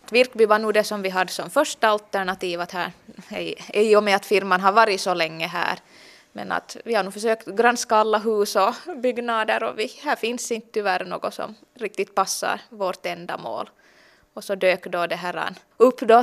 Virkby var nog det som vi hade som första alternativet här, i och med att firman har varit så länge här. Men att vi har nog försökt granska alla hus och byggnader och här finns inte tyvärr något som riktigt passar vårt ändamål. Och så dök då det här upp då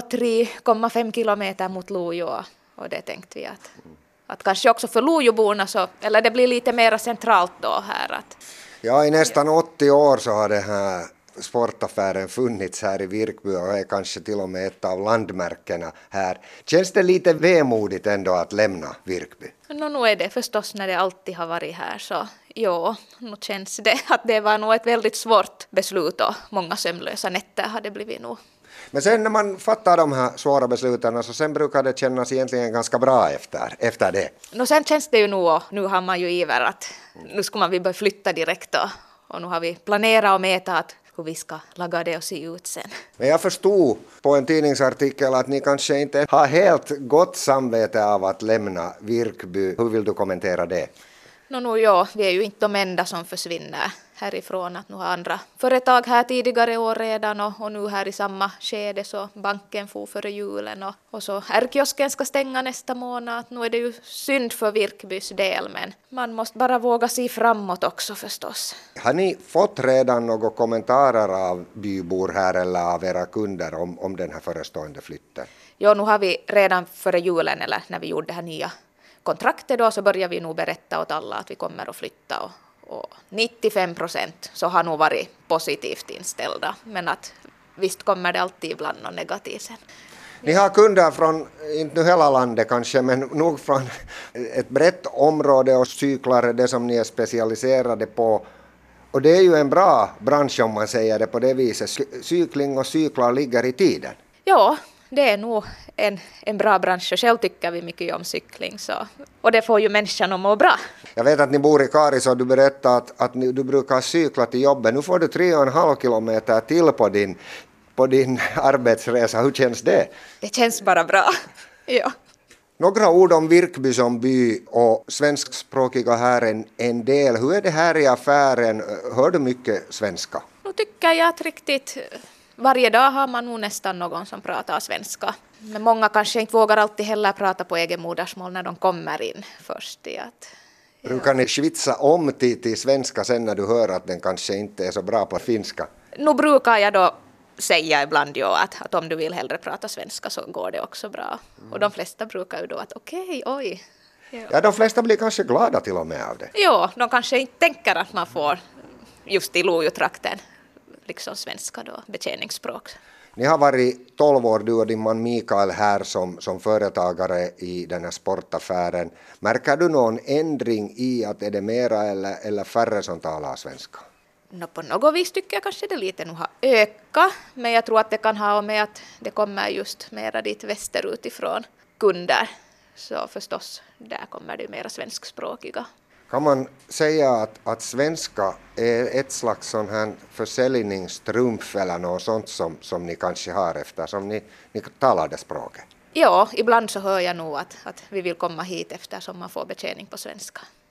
3,5 kilometer mot Lojo och det tänkte vi att kanske också för Lojoborna så, eller det blir lite mer centralt då här. Ja, i nästan 80 år så har det här sportaffären funnits här i Virkby och är kanske till och med ett av landmärkena här. Känns det lite vemodigt ändå att lämna Virkby? Nu är det förstås när det alltid har varit här så ja, nu känns det att det var nog ett väldigt svårt beslut och många sömnlösa nätter har det blivit nog. Men sen när man fattar de här svåra besluten så sen brukar det kännas egentligen ganska bra efter det. Sen känns det ju nog, nu har man ju iver att nu ska vi börja flytta direkt och nu har vi planerat och mätat hur vi ska laga det och se ut sen. Men jag förstod på en tidningsartikel att ni kanske inte har helt gott samvete av att lämna Virkby. Hur vill du kommentera det? Ja, vi är ju inte de enda som försvinner härifrån. Att nu har andra företag här tidigare år redan och nu här i samma skede så banken får före julen och så R-kiosken ska stänga nästa månad. Nu är det ju synd för Virkbys del men man måste bara våga se framåt också förstås. Har ni fått redan några kommentarer av bybor här eller av era kunder om den här förestående flytten? Ja, nu har vi redan före julen eller när vi gjorde det här nya kontraktet då så börjar vi nog berätta åt alla att vi kommer att flytta och 95% så har nog varit positivt inställda men att visst kommer det alltid ibland något negativt sen. Ni har kunder från, inte nu hela landet kanske, men nog från ett brett område och cyklar det som ni är specialiserade på. Och det är ju en bra bransch om man säger det på det viset. Cykling och cyklar ligger i tiden. Ja, det är nog en bra bransch och själv tycker vi mycket om cykling så, och det får ju människan att må bra. Jag vet att ni bor i Karis och du berättade att du brukar cykla till jobbet. Nu får du 3,5 kilometer till på din arbetsresa. Hur känns det? Det känns bara bra, ja. Några ord om Virkby som by och svenskspråkiga här en del. Hur är det här i affären? Hör du mycket svenska? Nu tycker jag att riktigt varje dag har man nog nästan någon som pratar svenska. Men många kanske inte vågar alltid heller prata på egen modersmål när de kommer in först. Brukar ni svitsa om till svenska sen när du hör att den kanske inte är så bra på finska? Nu brukar jag då säga ibland att om du vill hellre prata svenska så går det också bra. Och de flesta brukar ju då att okej, oj. Ja, de flesta blir kanske glada till och med av det. Ja, de kanske inte tänker att man får just i Lojotrakten liksom svenska då, betjäningsspråk. Ni har varit 12 år, du och din man Mikael här som företagare i den här sportaffären. Märker du någon ändring i att är det mera eller färre som talar svenska? På något vis tycker jag kanske det lite nu har ökat, men jag tror att det kan ha med att det kommer just mera dit västerut ifrån kunder. Så förstås, där kommer det mera svenskspråkiga. Kan man säga att svenska är ett slags sån här försäljningstrumf eller något sånt som ni kanske har eftersom ni talar det språket? Ja, ibland så hör jag nog att vi vill komma hit eftersom man får betjäning på svenska.